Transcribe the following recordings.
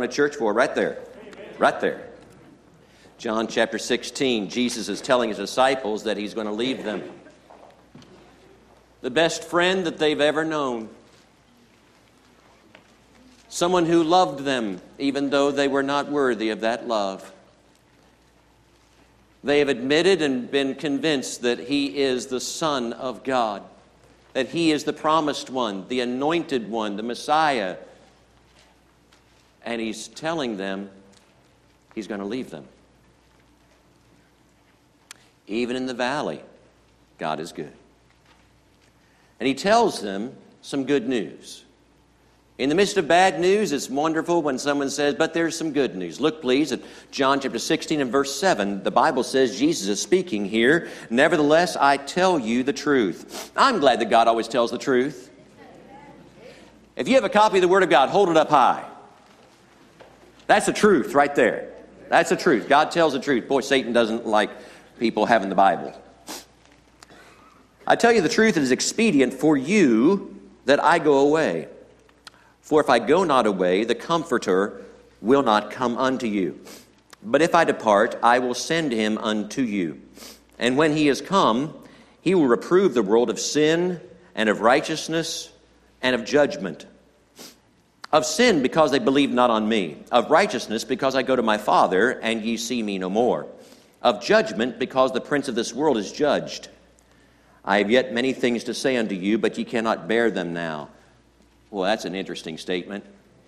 to church for, right there. Right there. John chapter 16, Jesus is telling his disciples that he's going to leave them. The best friend that they've ever known. Someone who loved them even though they were not worthy of that love. They have admitted and been convinced that he is the Son of God, that he is the promised one, the anointed one, the Messiah. And he's telling them he's going to leave them. Even in the valley, God is good. And he tells them some good news. In the midst of bad news, it's wonderful when someone says, but there's some good news. Look, please, at John chapter 16 and verse 7. The Bible says Jesus is speaking here. Nevertheless, I tell you the truth. I'm glad that God always tells the truth. If you have a copy of the Word of God, hold it up high. That's the truth right there. That's the truth. God tells the truth. Boy, Satan doesn't like people having the Bible. I tell you the truth, it is expedient for you that I go away. For if I go not away, the Comforter will not come unto you. But if I depart, I will send him unto you. And when he is come, he will reprove the world of sin and of righteousness and of judgment. Of sin, because they believe not on me. Of righteousness, because I go to my Father, and ye see me no more. Of judgment, because the prince of this world is judged. I have yet many things to say unto you, but ye cannot bear them now. Well, that's an interesting statement.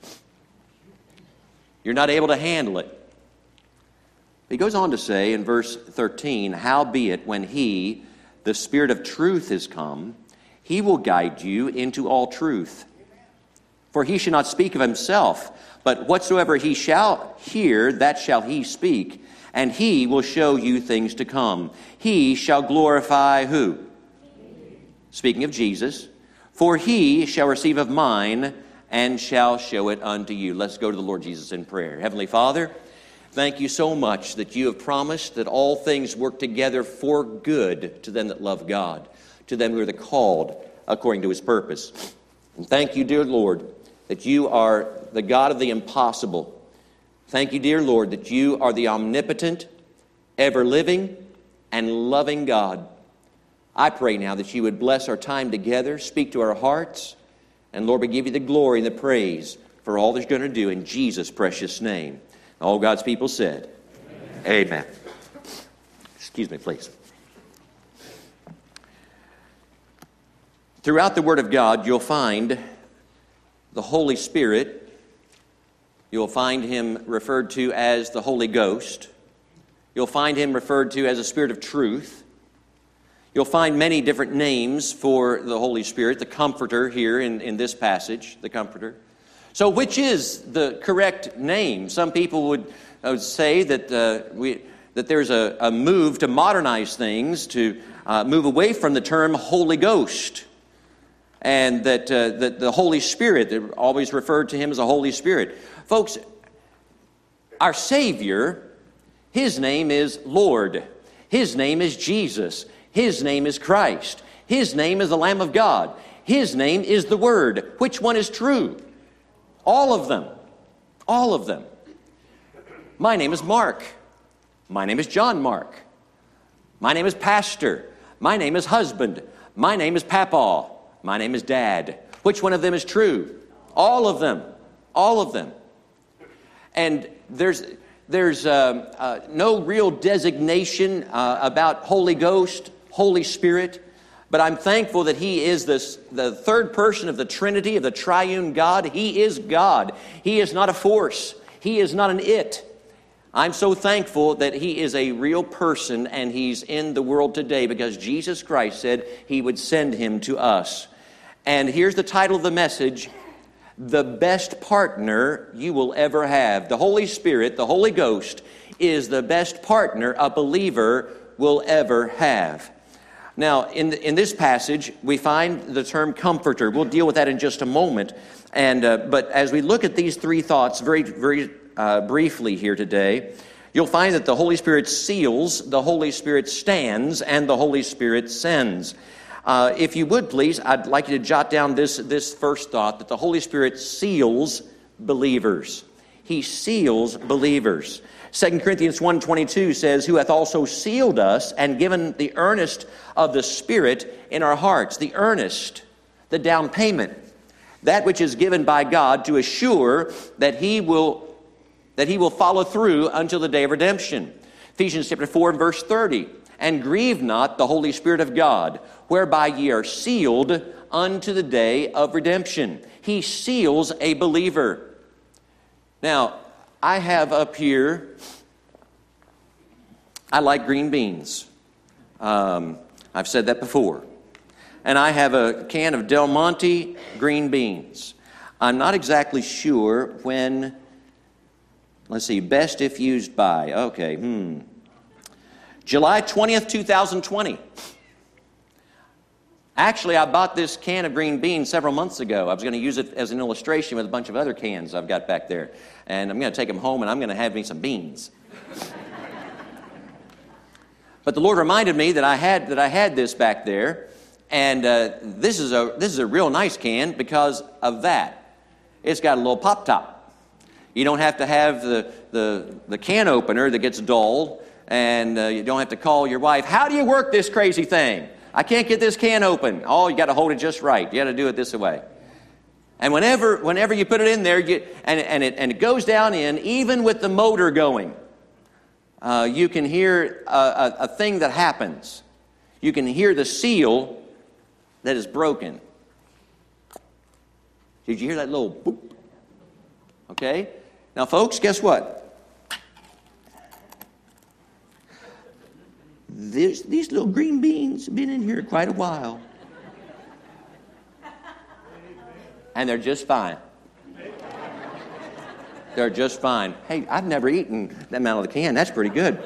You're not able to handle it. He goes on to say in verse 13, howbeit when he, the Spirit of truth, is come, he will guide you into all truth. For he shall not speak of himself, but whatsoever he shall hear, that shall he speak, and he will show you things to come. He shall glorify who? Speaking of Jesus. For he shall receive of mine and shall show it unto you. Let's go to the Lord Jesus in prayer. Heavenly Father, thank you so much that you have promised that all things work together for good to them that love God, to them who are the called according to his purpose. And thank you, dear Lord, that you are the God of the impossible. Thank you, dear Lord, that you are the omnipotent, ever-living, and loving God. I pray now that you would bless our time together, speak to our hearts, and Lord, we give you the glory and the praise for all that you're going to do in Jesus' precious name. All God's people said, Amen. Excuse me, please. Throughout the Word of God, you'll find the Holy Spirit. You'll find him referred to as the Holy Ghost. You'll find him referred to as a Spirit of truth. You'll find many different names for the Holy Spirit, the Comforter here in this passage, the Comforter. So which is the correct name? Some people would say that that there's a move to modernize things, to move away from the term Holy Ghost, and that the Holy Spirit, they're always referred to him as a Holy Spirit. Folks, our Savior, his name is Lord. His name is Jesus. His name is Christ. His name is the Lamb of God. His name is the Word. Which one is true? All of them. All of them. My name is Mark. My name is John Mark. My name is Pastor. My name is husband. My name is Papaw. My name is Dad. Which one of them is true? All of them. All of them. And there's no real designation about Holy Ghost, Holy Spirit, but I'm thankful that he is the third person of the Trinity, of the triune God. He is God. He is not a force. He is not an it. I'm so thankful that he is a real person and he's in the world today because Jesus Christ said he would send him to us. And here's the title of the message: the best partner you will ever have. The Holy Spirit, the Holy Ghost, is the best partner a believer will ever have. Now, in this passage, we find the term comforter. We'll deal with that in just a moment. But as we look at these three thoughts very briefly here today, you'll find that the Holy Spirit seals, the Holy Spirit stands, and the Holy Spirit sends. If you would, please, I'd like you to jot down this first thought, that the Holy Spirit seals believers. He seals believers. 2 Corinthians 1:22 says, who hath also sealed us and given the earnest of the Spirit in our hearts. The earnest, the down payment, that which is given by God to assure that He will follow through until the day of redemption. Ephesians chapter 4 and verse 30. And grieve not the Holy Spirit of God, whereby ye are sealed unto the day of redemption. He seals a believer. Now, I have up here, I like green beans. I've said that before. And I have a can of Del Monte green beans. I'm not exactly sure when, let's see, best if used by. Okay, July 20th, 2020. Actually, I bought this can of green beans several months ago. I was going to use it as an illustration with a bunch of other cans I've got back there. And I'm going to take them home and I'm going to have me some beans. But the Lord reminded me that I had this back there. And this is a real nice can because of that. It's got a little pop top. You don't have to have the can opener that gets dull. And you don't have to call your wife, how do you work this crazy thing? I can't get this can open. Oh, you got to hold it just right. You got to do it this way. And whenever you put it in there, and it goes down in, even with the motor going, you can hear a thing that happens. You can hear the seal that is broken. Did you hear that little boop? Okay. Now, folks, guess what? These little green beans have been in here quite a while. And they're just fine. They're just fine. Hey, I've never eaten that amount of the can. That's pretty good.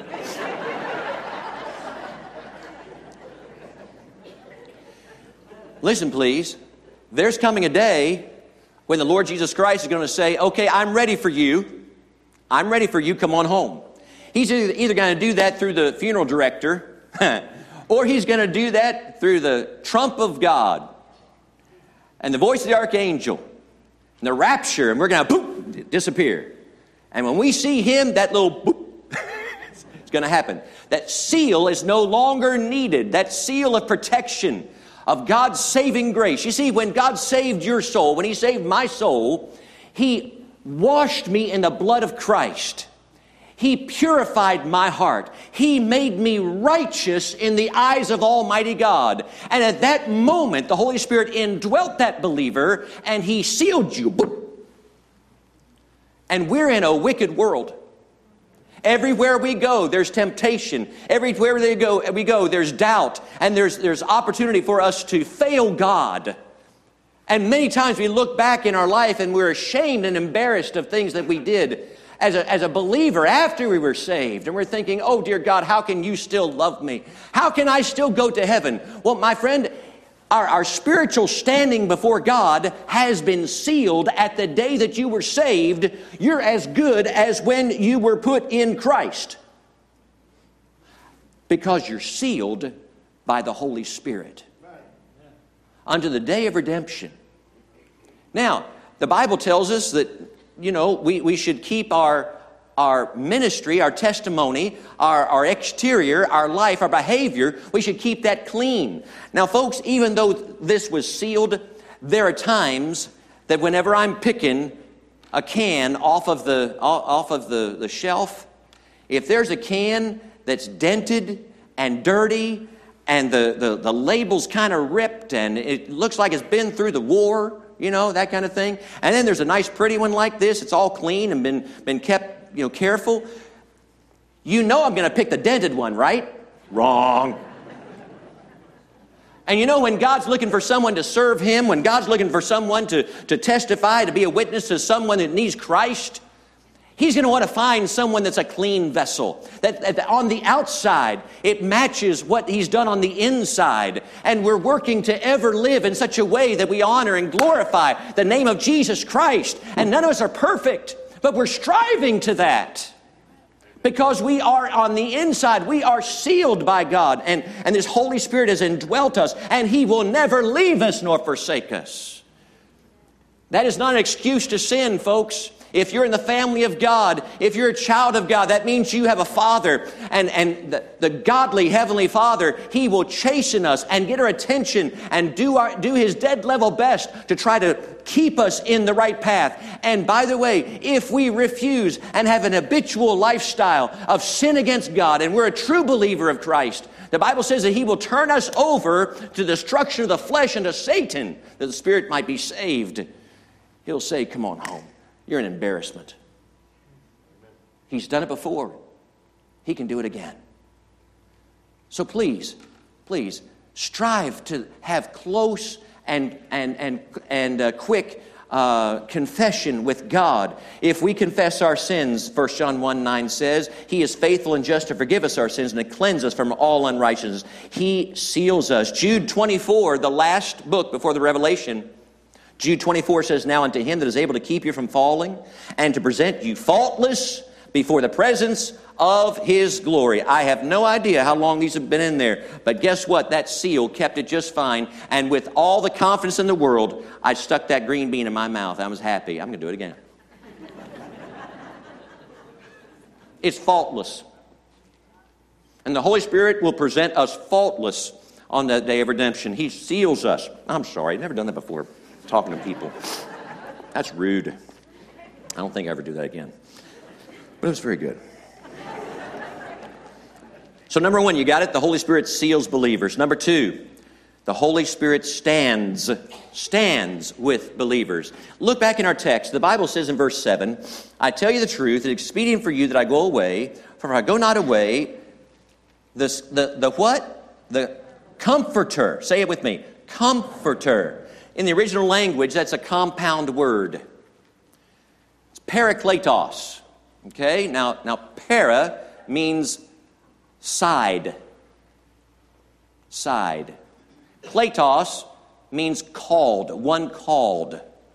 Listen, please. There's coming a day when the Lord Jesus Christ is going to say, okay, I'm ready for you. I'm ready for you. Come on home. He's either going to do that through the funeral director or he's going to do that through the trump of God and the voice of the archangel and the rapture, and we're going to boop, disappear. And when we see him, that little boop, it's going to happen. That seal is no longer needed. That seal of protection of God's saving grace. You see, when God saved your soul, when He saved my soul, He washed me in the blood of Christ. He purified my heart. He made me righteous in the eyes of Almighty God. And at that moment, the Holy Spirit indwelt that believer, and He sealed you. And we're in a wicked world. Everywhere we go, there's temptation. Everywhere we go, there's doubt. And there's opportunity for us to fail God. And many times we look back in our life and we're ashamed and embarrassed of things that we did as a believer after we were saved. And we're thinking, oh, dear God, how can you still love me? How can I still go to heaven? Well, my friend, our spiritual standing before God has been sealed at the day that you were saved. You're as good as when you were put in Christ. Because you're sealed by the Holy Spirit. Unto the day of redemption. Now, the Bible tells us that, we should keep our ministry, our testimony, our exterior, our life, our behavior, we should keep that clean. Now, folks, even though this was sealed, there are times that whenever I'm picking a can off of the shelf, if there's a can that's dented and dirty and the label's kind of ripped and it looks like it's been through the war, that kind of thing. And then there's a nice pretty one like this. It's all clean and been kept, careful. I'm going to pick the dented one, right? Wrong. And when God's looking for someone to serve Him, when God's looking for someone to testify, to be a witness to someone that needs Christ, He's going to want to find someone that's a clean vessel. That on the outside, it matches what He's done on the inside. And we're working to ever live in such a way that we honor and glorify the name of Jesus Christ. And none of us are perfect, but we're striving to that. Because we are on the inside, we are sealed by God. And this Holy Spirit has indwelt us. And He will never leave us nor forsake us. That is not an excuse to sin, folks. If you're in the family of God, if you're a child of God, that means you have a Father. And the godly Heavenly Father, He will chasten us and get our attention and do His dead level best to try to keep us in the right path. And by the way, if we refuse and have an habitual lifestyle of sin against God, and we're a true believer of Christ, the Bible says that He will turn us over to the destruction of the flesh and to Satan, that the spirit might be saved. He'll say, come on home. You're an embarrassment. He's done it before. He can do it again. So please, strive to have close and quick confession with God. If we confess our sins, 1 John 1:9 says, He is faithful and just to forgive us our sins and to cleanse us from all unrighteousness. He seals us. Jude 24, the last book before the Revelation, Jude 24 says, now unto Him that is able to keep you from falling and to present you faultless before the presence of His glory. I have no idea how long these have been in there, but guess what? That seal kept it just fine. And with all the confidence in the world, I stuck that green bean in my mouth. I was happy. I'm going to do it again. It's faultless. And the Holy Spirit will present us faultless on that day of redemption. He seals us. I'm sorry, I've never done that before, talking to people. That's rude. I don't think I ever do that again. But it was very good. So number one, you got it? The Holy Spirit seals believers. Number two, the Holy Spirit stands with believers. Look back in our text. The Bible says in verse 7, I tell you the truth, it's expedient for you that I go away, for if I go not away, the what? The Comforter. Say it with me. Comforter. In the original language, that's a compound word. It's parakletos. Okay? Now para means side. Side. Kletos means called, one called.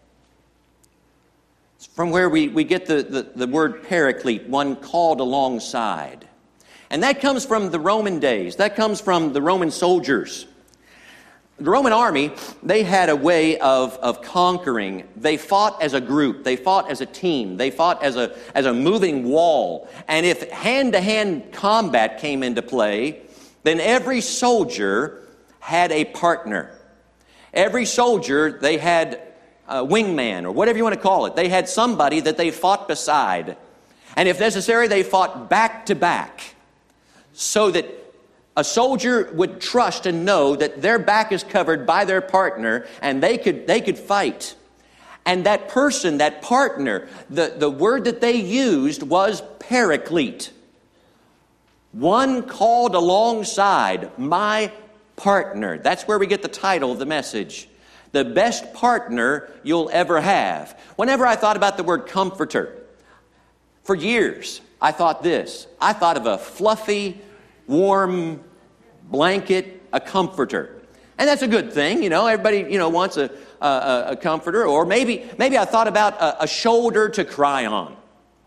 It's from where we get the word paraclete, one called alongside. And that comes from the Roman days. That comes from the Roman soldiers. The Roman army, they had a way of conquering. They fought as a group. They fought as a team. They fought as a moving wall. And if hand-to-hand combat came into play, then every soldier had a partner. Every soldier, they had a wingman, or whatever you want to call it. They had somebody that they fought beside. And if necessary, they fought back to back, so that a soldier would trust and know that their back is covered by their partner, and they could fight. And that person, that partner, the word that they used was paraclete. One called alongside, my partner. That's where we get the title of the message. The best partner you'll ever have. Whenever I thought about the word comforter, for years, I thought this. I thought of a fluffy, warm blanket, a comforter. And that's a good thing, you know. Everybody, wants a comforter. Or maybe I thought about a shoulder to cry on,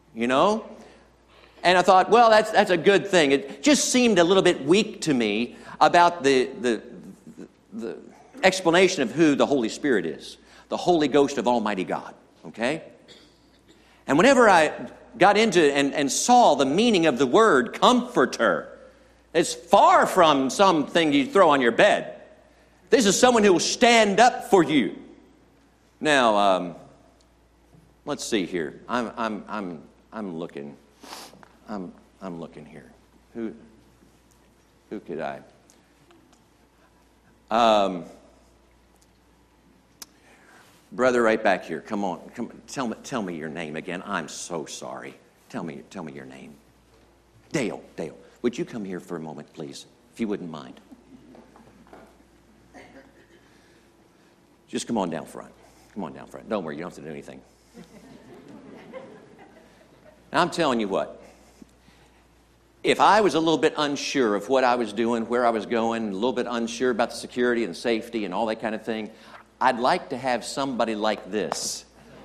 And I thought, well, that's a good thing. It just seemed a little bit weak to me about the explanation of who the Holy Spirit is. The Holy Ghost of Almighty God, okay? And whenever I got into and saw the meaning of the word comforter, it's far from something you throw on your bed. This is someone who will stand up for you. Now, let's see here. I'm looking. I'm looking here. Who could I? Brother, right back here. Come on. Tell me your name again. I'm so sorry. Tell me your name. Dale. Would you come here for a moment, please, if you wouldn't mind? Just come on down front. Come on down front. Don't worry, you don't have to do anything. Now, I'm telling you what. If I was a little bit unsure of what I was doing, where I was going, a little bit unsure about the security and safety and all that kind of thing, I'd like to have somebody like this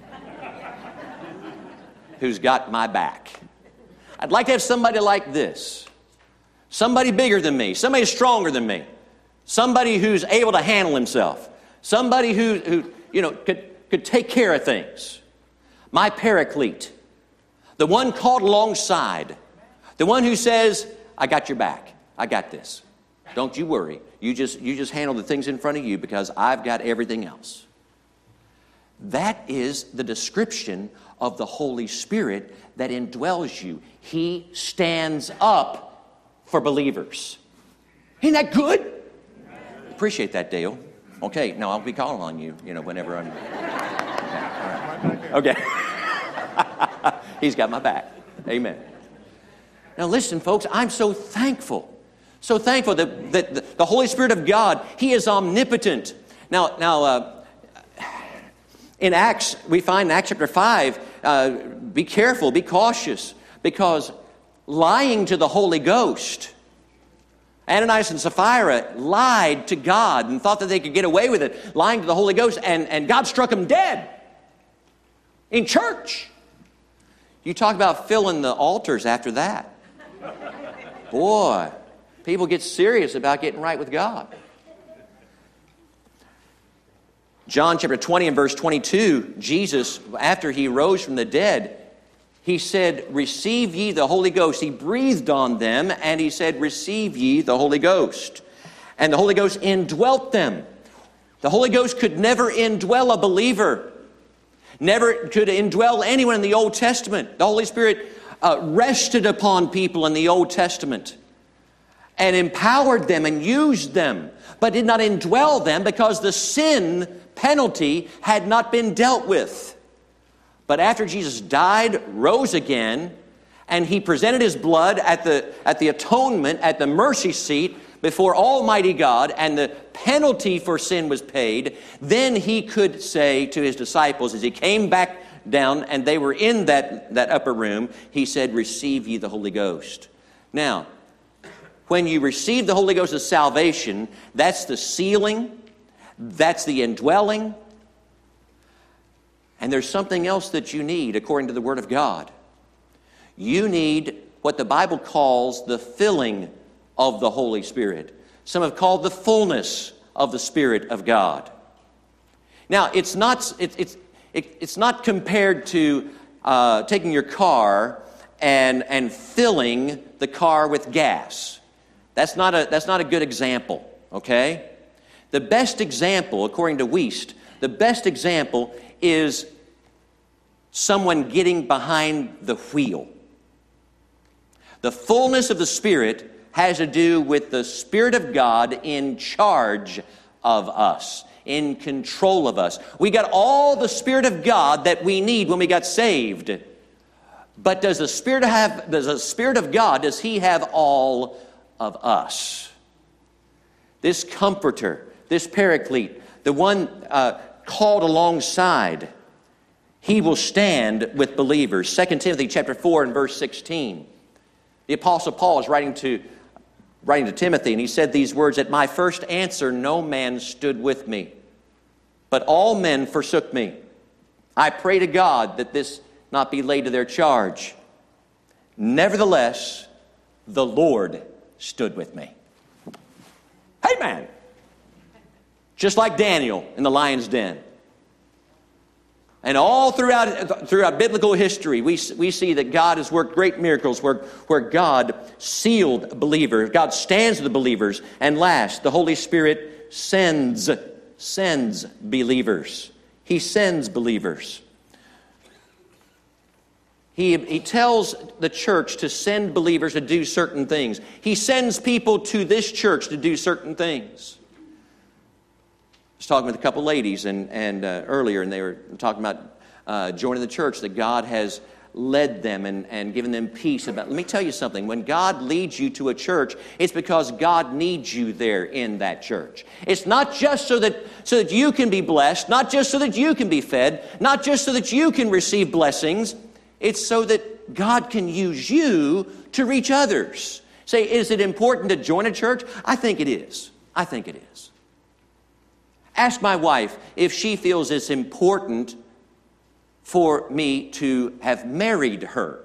who's got my back. I'd like to have somebody like this. Somebody bigger than me. Somebody stronger than me. Somebody who's able to handle himself. Somebody who could take care of things. my paraclete, the one called alongside, the one who says, I got your back. I got this. Don't you worry. You just handle the things in front of you because I've got everything else. That is the description of the Holy Spirit that indwells you. He stands up for believers. Ain't that good? Appreciate that, Dale. Okay, now I'll be calling on you, whenever I'm... Okay. He's got my back. Amen. Now listen, folks, I'm so thankful that the Holy Spirit of God, He is omnipotent. Now, in Acts, we find in Acts chapter 5, be careful, be cautious, because lying to the Holy Ghost, Ananias and Sapphira lied to God and thought that they could get away with it, lying to the Holy Ghost, and God struck them dead in church. You talk about filling the altars after that. Boy, people get serious about getting right with God. John chapter 20 and verse 22, Jesus, after He rose from the dead, He said, receive ye the Holy Ghost. He breathed on them and He said, receive ye the Holy Ghost. And the Holy Ghost indwelt them. The Holy Ghost could never indwell a believer. Never could indwell anyone in the Old Testament. The Holy Spirit rested upon people in the Old Testament and empowered them and used them, but did not indwell them because the sin penalty had not been dealt with. But after Jesus died, rose again, and He presented His blood at the atonement, at the mercy seat before Almighty God, and the penalty for sin was paid, then He could say to His disciples as He came back down and they were in that upper room, He said, receive ye the Holy Ghost. Now, when you receive the Holy Ghost as salvation, that's the sealing, that's the indwelling, and there's something else that you need according to the Word of God. You need what the Bible calls the filling of the Holy Spirit. Some have called the fullness of the Spirit of God. Now, it's not compared to taking your car and filling the car with gas. That's not a good example, okay? The best example, according to Wuest, the best example is someone getting behind the wheel. The fullness of the Spirit has to do with the Spirit of God in charge of us, in control of us. We got all the Spirit of God that we need when we got saved. But does the Spirit of God, does He have all of us? This Comforter, this Paraclete, the one called alongside, He will stand with believers. 2 Timothy chapter 4 and verse 16. The Apostle Paul is writing to Timothy, and he said these words, at my first answer no man stood with me, but all men forsook me. I pray to God that this not be laid to their charge. Nevertheless, the Lord stood with me. Amen. Just like Daniel in the lion's den. And all throughout biblical history, we see that God has worked great miracles where God sealed believers. God stands with the believers. And last, the Holy Spirit sends believers. He sends believers. He tells the church to send believers to do certain things. He sends people to this church to do certain things. I was talking with a couple ladies and earlier, and they were talking about joining the church, that God has led them and given them peace. Let me tell you something. When God leads you to a church, it's because God needs you there in that church. It's not just so that you can be blessed, not just so that you can be fed, not just so that you can receive blessings. It's so that God can use you to reach others. Say, is it important to join a church? I think it is. I think it is. Ask my wife if she feels it's important for me to have married her.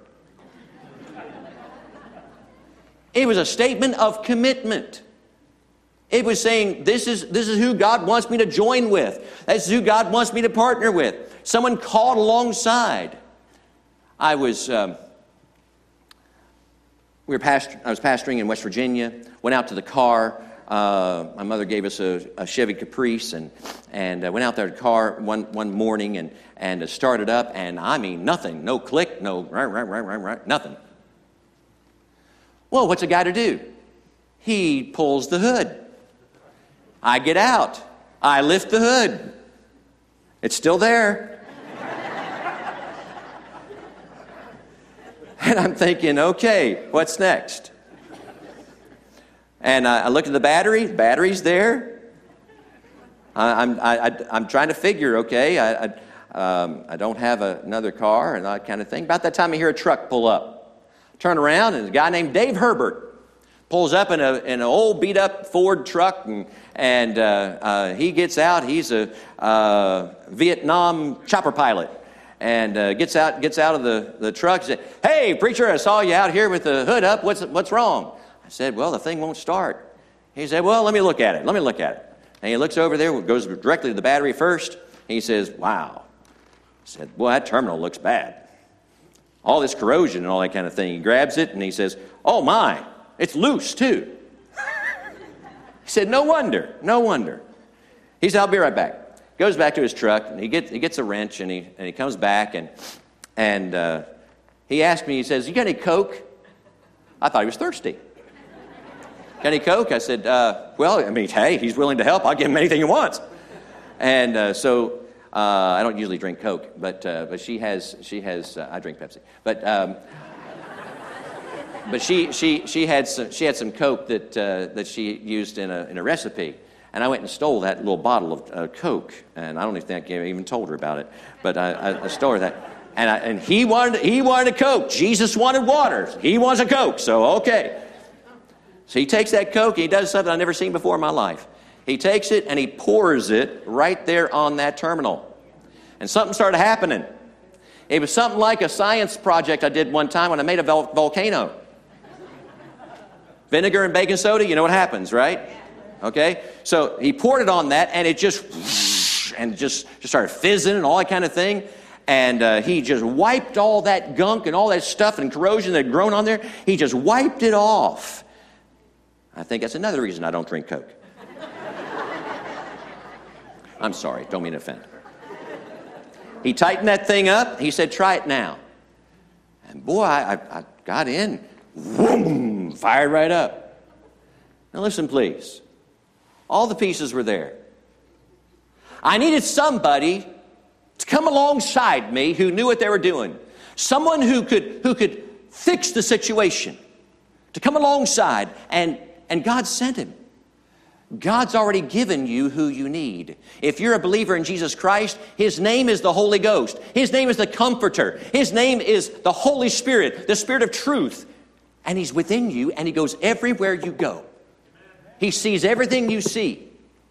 It was a statement of commitment. It was saying, this is who God wants me to join with. This is who God wants me to partner with. Someone called alongside. I was pastoring in West Virginia. Went out to the car. My mother gave us a Chevy Caprice, and went out there to the car one morning and started up, and I mean nothing, no click, no nothing. Well, what's a guy to do? He pulls the hood. I get out. I lift the hood. It's still there. And I'm thinking, okay, what's next? And I look at the battery. The battery's there. I'm trying to figure, okay, I don't have another car and that kind of thing. About that time, I hear a truck pull up. Turn around, and a guy named Dave Herbert pulls up in an old beat-up Ford truck, and he gets out. He's a Vietnam chopper pilot, and gets out of the truck. And said, "Hey, preacher, I saw you out here with the hood up. What's wrong?" I said, "Well, the thing won't start." He said, "Well, let me look at it. And he looks over there, goes directly to the battery first. And he says, "Wow." I said, "Well, that terminal looks bad. All this corrosion and all that kind of thing." He grabs it and he says, "Oh my, it's loose too." He said, no wonder. He said, "I'll be right back." Goes back to his truck, and he gets a wrench, and he comes back, and he asked me, he says, "You got any Coke?" I thought he was thirsty. "Got any Coke?" I said, "Well, I mean, hey, he's willing to help. I'll give him anything he wants." And so I don't usually drink Coke, but she has. I drink Pepsi, but she had some Coke that she used in a recipe, and I went and stole that little bottle of Coke, and I don't even think I even told her about it, but I stole her that, and he wanted a Coke. Jesus wanted water. He wants a Coke, so okay. So he takes that Coke, and he does something I've never seen before in my life. He takes it and he pours it right there on that terminal, and something started happening. It was something like a science project I did one time when I made a volcano. Vinegar and baking soda, you know what happens, right? Okay? So he poured it on that, and it just started fizzing and all that kind of thing. And he just wiped all that gunk and all that stuff and corrosion that had grown on there. He just wiped it off. I think that's another reason I don't drink Coke. I'm sorry, don't mean to offend. He tightened that thing up. He said, "Try it now." And boy, I got in. Boom, fired right up. Now listen, please. All the pieces were there. I needed somebody to come alongside me who knew what they were doing. Someone who could fix the situation. To come alongside, and God sent him. God's already given you who you need. If you're a believer in Jesus Christ, His name is the Holy Ghost. His name is the Comforter. His name is the Holy Spirit, the Spirit of truth. And He's within you, and He goes everywhere you go. He sees everything you see.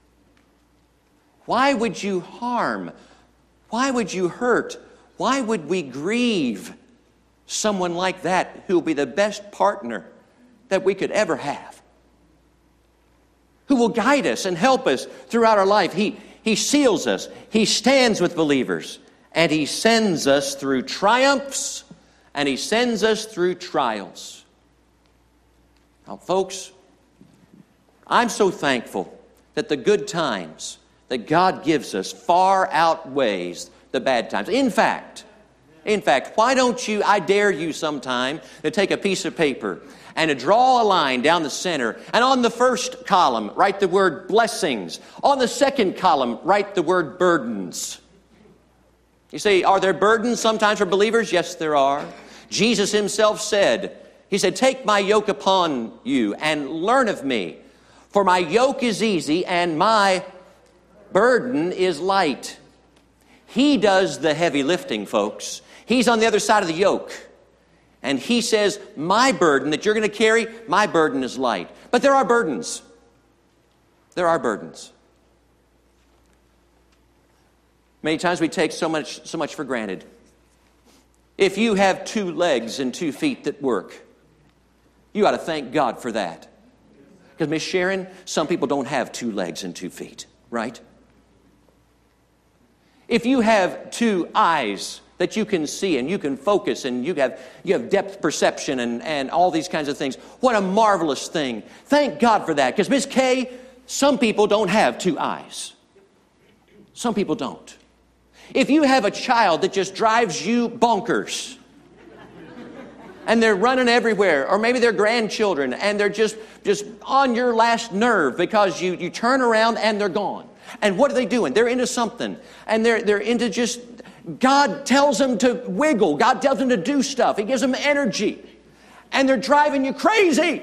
Why would you harm? Why would you hurt? Why would we grieve someone like that who will be the best partner that we could ever have? Who will guide us and help us throughout our life. He seals us. He stands with believers. And He sends us through triumphs, and He sends us through trials. Now, folks, I'm so thankful that the good times that God gives us far outweighs the bad times. In fact, why don't you, I dare you sometime, to take a piece of paper and to draw a line down the center, and on the first column, write the word blessings. On the second column, write the word burdens. You say, are there burdens sometimes for believers? Yes, there are. Jesus Himself said, He said, "Take my yoke upon you and learn of me, for my yoke is easy and my burden is light." He does the heavy lifting, folks. He's on the other side of the yoke. And He says, my burden that you're going to carry, my burden is light. But there are burdens. There are burdens. Many times we take so much for granted. If you have 2 legs and 2 feet that work, you ought to thank God for that. Because, Miss Sharon, some people don't have 2 legs and 2 feet, right? If you have 2 eyes that you can see and you can focus and you have depth perception and all these kinds of things. What a marvelous thing. Thank God for that. Because Miss Kay, some people don't have two eyes. Some people don't. If you have a child that just drives you bonkers, and they're running everywhere, or maybe they're grandchildren, and they're just on your last nerve because you turn around and they're gone. And what are they doing? They're into something. And they're into just, God tells them to wiggle. God tells them to do stuff. He gives them energy. And they're driving you crazy.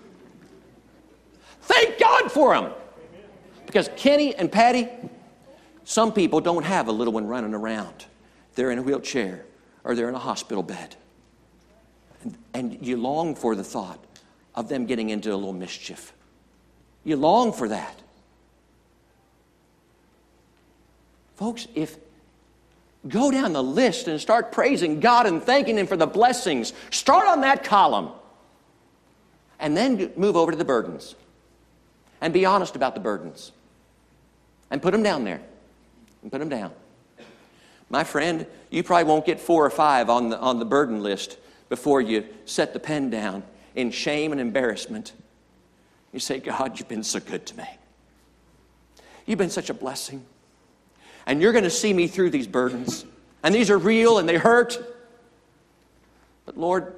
Thank God for them. Because Kenny and Patty, some people don't have a little one running around. They're in a wheelchair or they're in a hospital bed. And you long for the thought of them getting into a little mischief. You long for that. Folks, go down the list and start praising God and thanking Him for the blessings. Start on that column. And then move over to the burdens. And be honest about the burdens. And put them down there. And put them down. My friend, you probably won't get 4 or 5 on the burden list before you set the pen down in shame and embarrassment. You say, God, you've been so good to me. You've been such a blessing. And you're going to see me through these burdens. And these are real and they hurt. But Lord,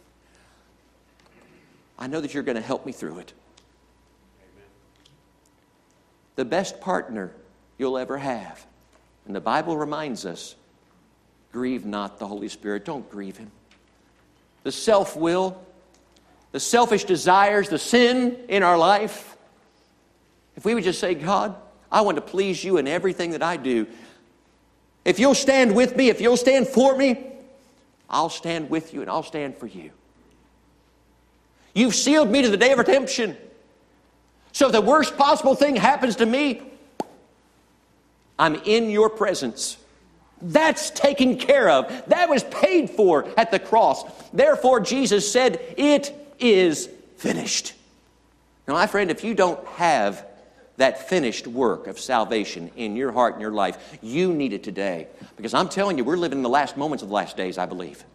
I know that you're going to help me through it. Amen. The best partner you'll ever have. And the Bible reminds us, grieve not the Holy Spirit. Don't grieve Him. The self-will, the selfish desires, the sin in our life. If we would just say, God, I want to please you in everything that I do. If you'll stand with me, if you'll stand for me, I'll stand with you and I'll stand for you. You've sealed me to the day of redemption. So if the worst possible thing happens to me, I'm in your presence. That's taken care of. That was paid for at the cross. Therefore, Jesus said, it is finished. Now, my friend, if you don't have that finished work of salvation in your heart and your life, you need it today. Because I'm telling you, we're living in the last moments of the last days, I believe.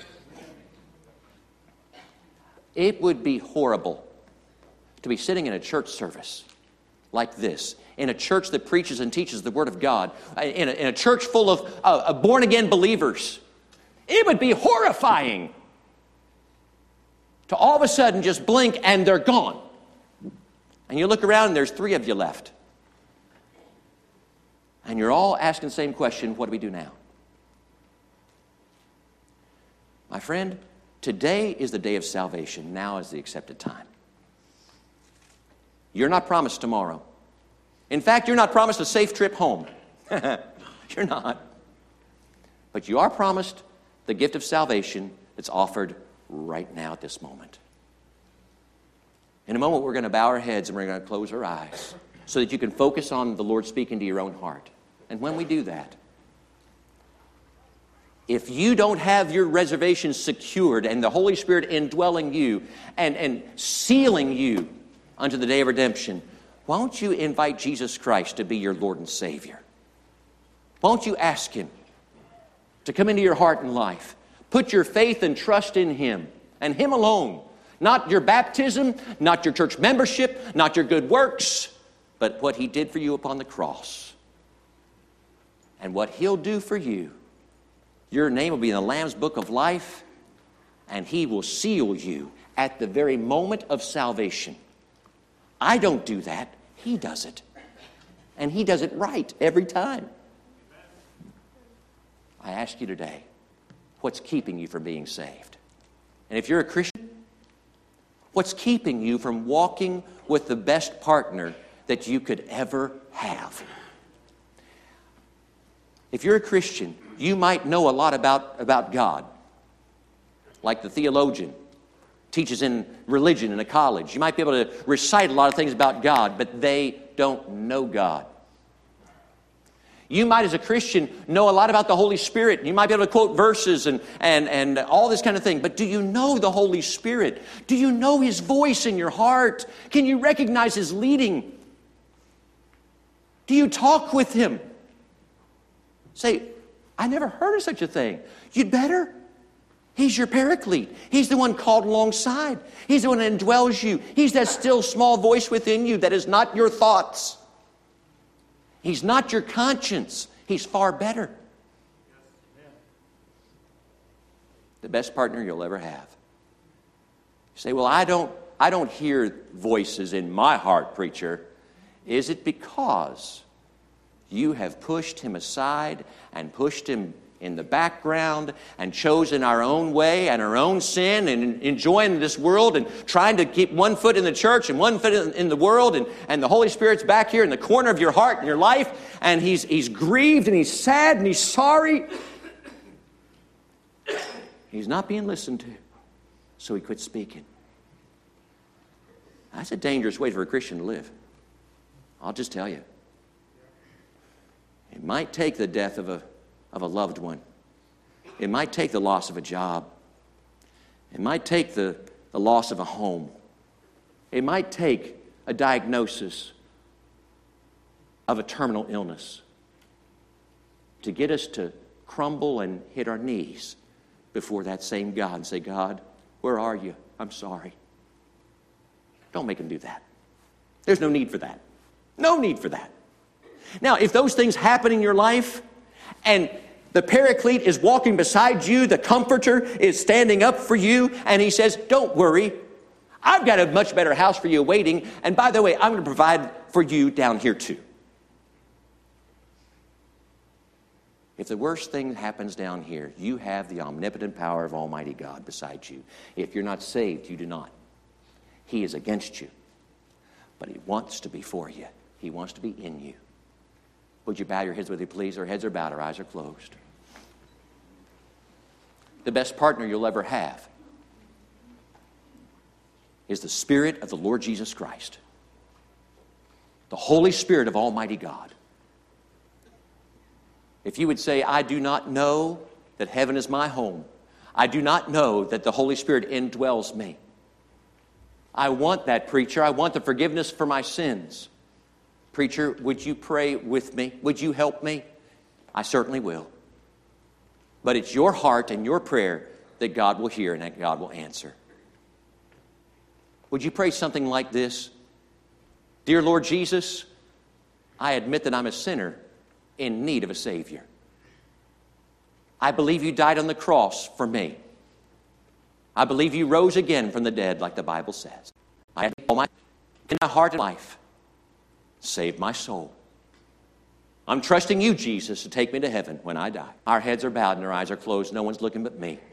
It would be horrible to be sitting in a church service like this, in a church that preaches and teaches the Word of God, in a church full of born-again believers. It would be horrifying to all of a sudden just blink and they're gone. And you look around and there's 3 of you left. And you're all asking the same question, what do we do now? My friend, today is the day of salvation. Now is the accepted time. You're not promised tomorrow. In fact, you're not promised a safe trip home. You're not. But you are promised the gift of salvation that's offered right now at this moment. In a moment, we're going to bow our heads and we're going to close our eyes so that you can focus on the Lord speaking to your own heart. And when we do that, if you don't have your reservations secured and the Holy Spirit indwelling you and sealing you unto the day of redemption, won't you invite Jesus Christ to be your Lord and Savior? Won't you ask Him to come into your heart and life? Put your faith and trust in Him and Him alone. Not your baptism, not your church membership, not your good works, but what He did for you upon the cross. And what He'll do for you. Your name will be in the Lamb's Book of Life, and He will seal you at the very moment of salvation. I don't do that. He does it. And He does it right every time. I ask you today, what's keeping you from being saved? And if you're a Christian, what's keeping you from walking with the best partner that you could ever have? If you're a Christian, you might know a lot about God, like the theologian teaches in religion in a college. You might be able to recite a lot of things about God, but they don't know God. You might, as a Christian, know a lot about the Holy Spirit. You might be able to quote verses and all this kind of thing. But do you know the Holy Spirit? Do you know His voice in your heart? Can you recognize His leading? Do you talk with Him? Say, I never heard of such a thing. You'd better. He's your paraclete. He's the one called alongside. He's the one that indwells you. He's that still small voice within you that is not your thoughts. He's not your conscience. He's far better. The best partner you'll ever have. You say, well, I don't hear voices in my heart, preacher. Is it because you have pushed him aside and pushed him in the background and chosen our own way and our own sin and enjoying this world and trying to keep one foot in the church and one foot in the world, and the Holy Spirit's back here in the corner of your heart and your life, and he's grieved and he's sad and he's sorry? He's not being listened to, so he quit speaking. That's a dangerous way for a Christian to live. I'll just tell you. It might take the death of a loved one. It might take the loss of a job. It might take the loss of a home. It might take a diagnosis of a terminal illness to get us to crumble and hit our knees before that same God and say, God, where are you? I'm sorry. Don't make him do that. There's no need for that. No need for that. Now, if those things happen in your life and the paraclete is walking beside you, the comforter is standing up for you, and he says, don't worry, I've got a much better house for you waiting, and by the way, I'm going to provide for you down here too. If the worst thing happens down here, you have the omnipotent power of Almighty God beside you. If you're not saved, you do not. He is against you, but he wants to be for you. He wants to be in you. Would you bow your heads with me, please? Our heads are bowed, our eyes are closed. The best partner you'll ever have is the Spirit of the Lord Jesus Christ, the Holy Spirit of Almighty God. If you would say, I do not know that heaven is my home. I do not know that the Holy Spirit indwells me. I want that, preacher. I want the forgiveness for my sins. Preacher, would you pray with me? Would you help me? I certainly will. But it's your heart and your prayer that God will hear and that God will answer. Would you pray something like this? Dear Lord Jesus, I admit that I'm a sinner in need of a Savior. I believe you died on the cross for me. I believe you rose again from the dead like the Bible says. I have all my heart and life. Save my soul. I'm trusting you, Jesus, to take me to heaven when I die. Our heads are bowed and our eyes are closed. No one's looking but me.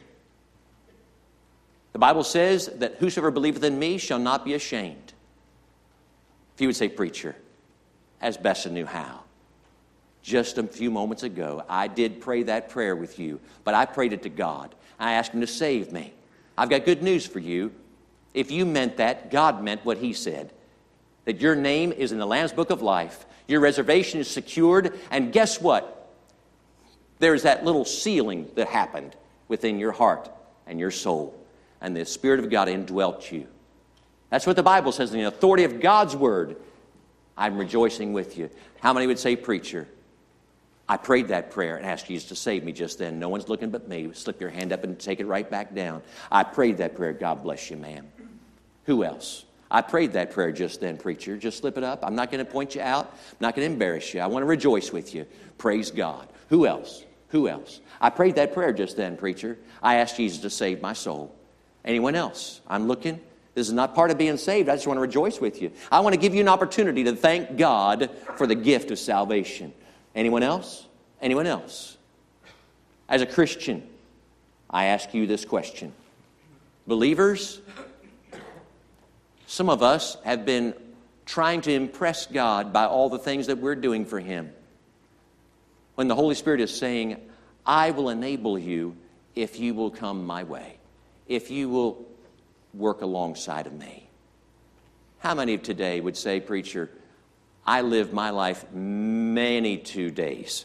The Bible says that whosoever believeth in me shall not be ashamed. If you would say, preacher, as best I knew how. Just a few moments ago, I did pray that prayer with you, but I prayed it to God. I asked him to save me. I've got good news for you. If you meant that, God meant what he said. That your name is in the Lamb's Book of Life. Your reservation is secured. And guess what? There's that little sealing that happened within your heart and your soul. And the Spirit of God indwelt you. That's what the Bible says. In the authority of God's Word, I'm rejoicing with you. How many would say, preacher, I prayed that prayer and asked Jesus to save me just then. No one's looking but me. Slip your hand up and take it right back down. I prayed that prayer. God bless you, ma'am. Who else? I prayed that prayer just then, preacher. Just slip it up. I'm not going to point you out. I'm not going to embarrass you. I want to rejoice with you. Praise God. Who else? Who else? I prayed that prayer just then, preacher. I asked Jesus to save my soul. Anyone else? I'm looking. This is not part of being saved. I just want to rejoice with you. I want to give you an opportunity to thank God for the gift of salvation. Anyone else? Anyone else? As a Christian, I ask you this question. Believers, some of us have been trying to impress God by all the things that we're doing for him. When the Holy Spirit is saying, I will enable you if you will come my way, if you will work alongside of me. How many of today would say, preacher, I lived my life many 2 days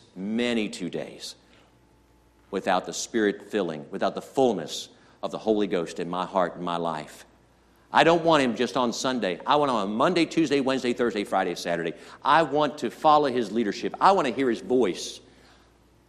without the Spirit filling, without the fullness of the Holy Ghost in my heart and my life. I don't want him just on Sunday. I want him on Monday, Tuesday, Wednesday, Thursday, Friday, Saturday. I want to follow his leadership. I want to hear his voice.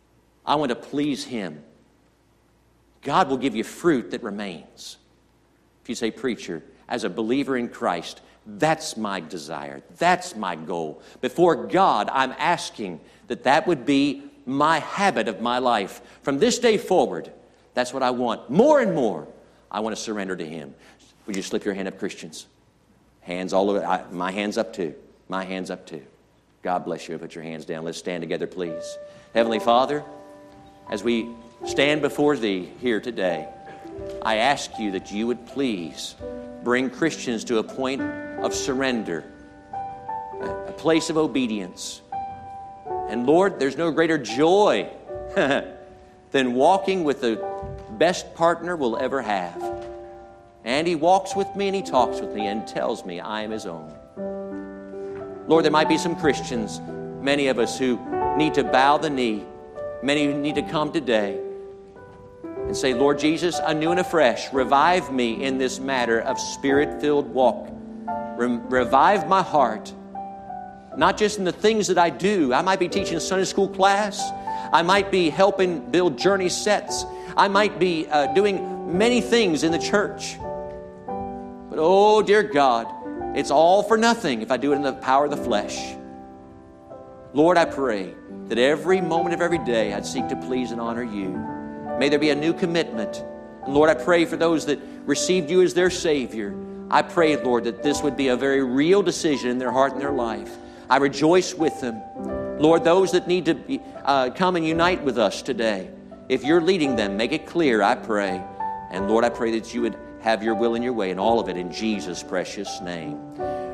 I want to please Him. God will give you fruit that remains. If you say, preacher, as a believer in Christ, that's my desire. That's my goal. Before God, I'm asking that would be my habit of my life. From this day forward, that's what I want. More and more, I want to surrender to Him. Would you slip your hand up, Christians? Hands all over. My hand's up too. My hand's up too. God bless you. Put your hands down. Let's stand together, please. Heavenly Father, as we stand before Thee here today, I ask You that You would please bring Christians to a point of surrender, a place of obedience. And Lord, there's no greater joy than walking with the best partner we'll ever have. And He walks with me and He talks with me and tells me I am His own. Lord, there might be some Christians, many of us, who need to bow the knee. Many who need to come today and say, Lord Jesus, anew and afresh, revive me in this matter of Spirit-filled walk. Revive my heart, not just in the things that I do. I might be teaching a Sunday school class. I might be helping build journey sets. I might be doing many things in the church. But oh, dear God, it's all for nothing if I do it in the power of the flesh. Lord, I pray that every moment of every day I'd seek to please and honor You. May there be a new commitment. And Lord, I pray for those that received You as their Savior. I pray, Lord, that this would be a very real decision in their heart and their life. I rejoice with them. Lord, those that need to come and unite with us today, if You're leading them, make it clear, I pray. And Lord, I pray that You would have Your will and Your way, and all of it in Jesus' precious name.